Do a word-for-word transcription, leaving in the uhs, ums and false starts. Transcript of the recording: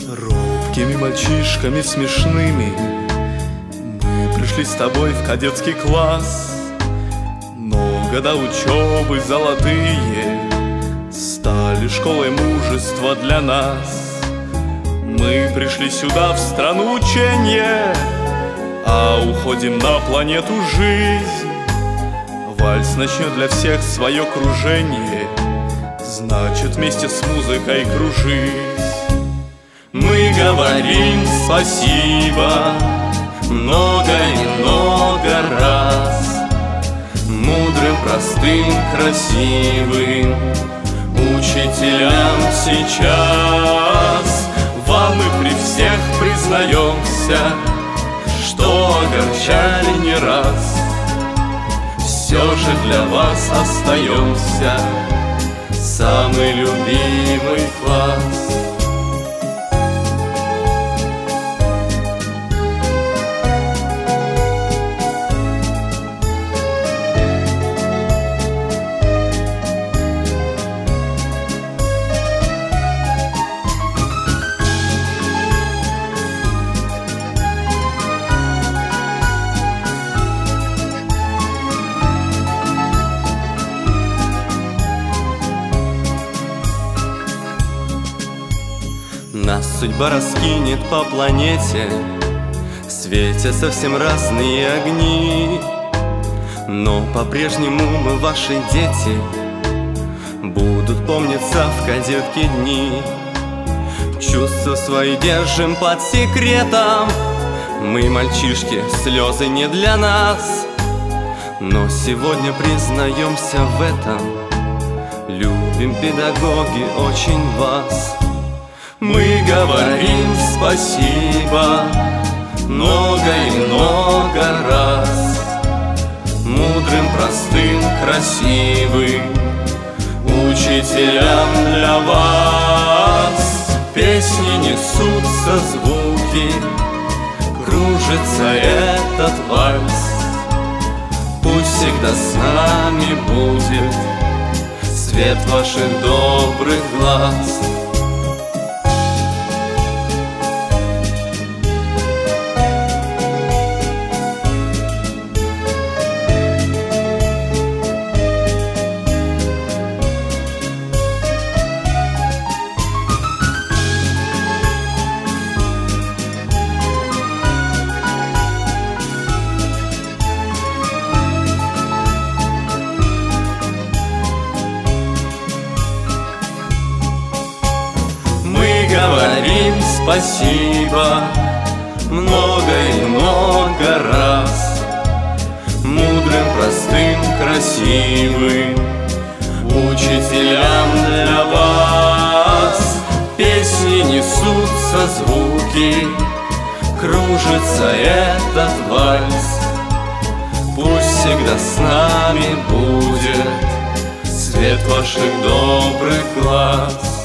Робкими мальчишками смешными мы пришли с тобой в кадетский класс, но года учебы золотые стали школой мужества для нас. Мы пришли сюда в страну учения, а уходим на планету жизнь. Вальс начнет для всех свое кружение, значит вместе с музыкой кружись. Мы говорим спасибо много и много раз мудрым, простым, красивым учителям сейчас. Вам мы при всех признаемся, что огорчали не раз. Все же для вас остаемся самый любимый класс. Нас судьба раскинет по планете, светят совсем разные огни, но по-прежнему мы, ваши дети, будут помниться в кадетские дни. Чувства свои держим под секретом, мы, мальчишки, слезы не для нас, но сегодня признаемся в этом, любим, педагоги, очень вас. Мы говорим спасибо много и много раз мудрым, простым, красивым учителям для вас. Песни несутся, звуки, кружится этот вальс. Пусть всегда с нами будет свет ваших добрых глаз. Говорим спасибо много и много раз мудрым, простым, красивым учителям для вас. Песни несутся, звуки, кружится этот вальс. Пусть всегда с нами будет свет ваших добрых глаз.